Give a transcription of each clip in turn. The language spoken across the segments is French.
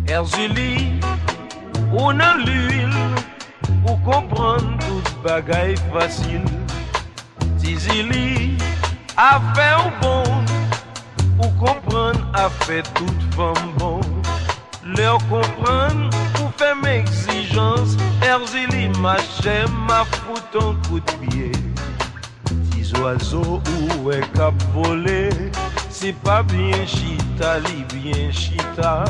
Erzuli, ou nan l'huile, ou comprendre toute bagaille facile. Tizili, a fait au bon, ou comprendre a fait toute femme bon. Leur comprendre, ou fait mes exigences. Erzuli, ma chère, ma fout un coup de pied. Tis oiseaux ou est cap volé, c'est pas bien chita, li bien chita.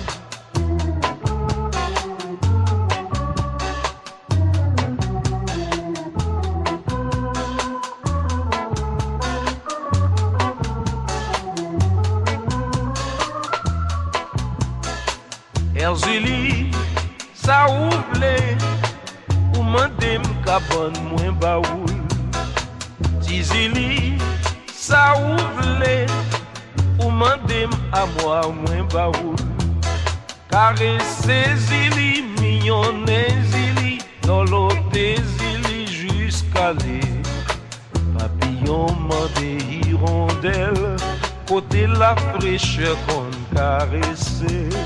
Erzuli, ça ouvle, ou mandem cabane moins baoul. Tizili, ça ouvle, ou mandem à moi moins baoul. Caresse zili, mignonne zili, lolote zili jusqu'à les papillons mandé hirondelle, côté la fraîcheur qu'on caresse.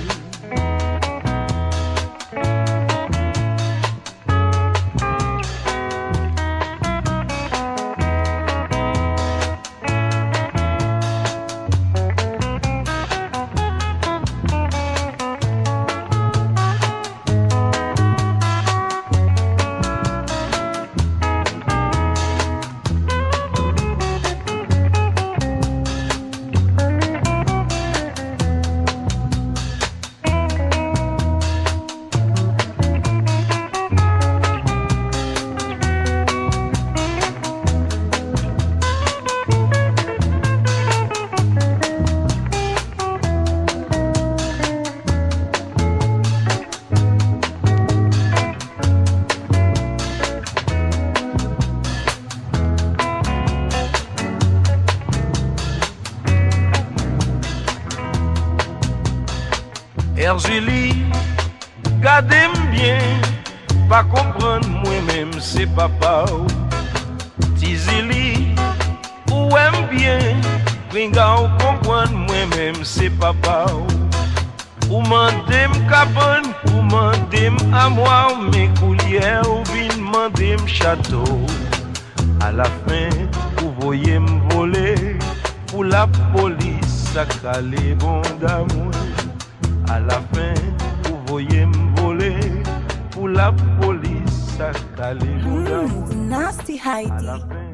Erzuli, gardez-moi bien, pas comprendre moi-même c'est papa. Tizili, ou aime bien, ringa ou comprendre moi-même c'est papa. Ou mandem cabane, ou mandem à moi, mes coulières, ou bin mandem château. À la fin, vous voyez me voler, pour la police, ça calé bon d'amour. À la fin, vous voyez me voler, pour la police, ça calé bon d'amour. Nasty Heidi.